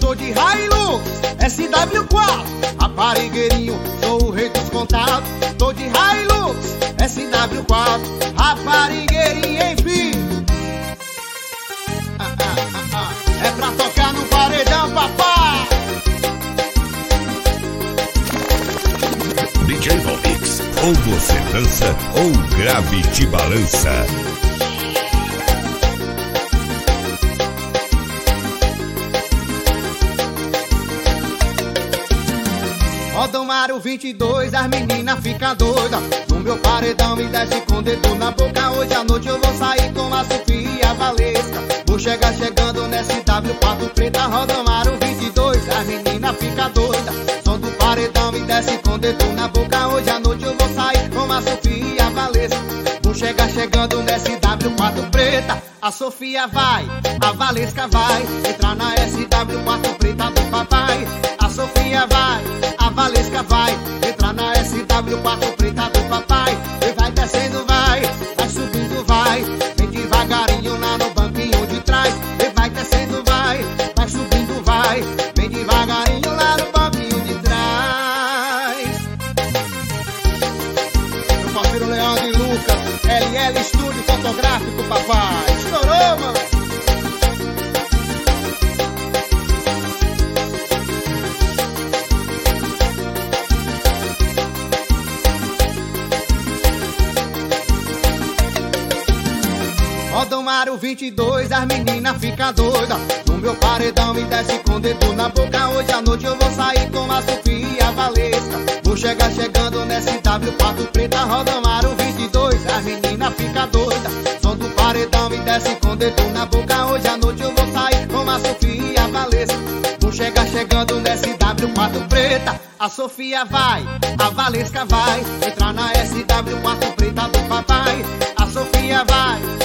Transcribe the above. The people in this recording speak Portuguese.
Tô de Hilux, SW4, raparigueirinho, sou o rei dos contatos. Tô de Hilux, SW4, raparigueirinho, enfim. É pra tocar no paredão, papai. DJ Volmix, ou você dança ou o grave te balança. Roda o aro 22, as meninas ficam doidas. No meu paredão me desce com o dedo na boca. Hoje à noite eu vou sair com a Sofia e a Valesca. Vou chegar chegando nessa SW4 preta. Roda o aro 22, as meninas ficam doidas. Som do paredão me desce com o dedo na boca. Hoje à noite eu vou sair com a Sofia e a Valesca. Vou chegar chegando nessa SW4 preta. A Sofia vai, a Valesca vai entrar na SW4 preta do papai. A Sofia vai, a Valesca vai entrar na SW4 preta do papai. E vai descendo, vai subindo, vai. Vem devagarinho lá no banquinho de trás. E vai descendo, vai subindo, vai. Vem devagarinho lá no banquinho de trás. Meu parceiro Leandro e Lucas, LL Estúdio Fotográfico, papai. Estourou, mano. Roda o aro 22, as meninas ficam doidas. No meu paredão me desce com o dedo na boca. Hoje à noite eu vou sair com a Sofia e a Valesca. Vou chegar chegando nessa SW4 preta. Roda o aro 22, as meninas ficam doidas. Som do paredão me desce com o dedo na boca. Hoje à noite eu vou sair com a Sofia e a Valesca. Vou chegar chegando nessa SW4 preta. A Sofia vai, a Valesca vai entrar na SW4 preta do papai. A Sofia vai,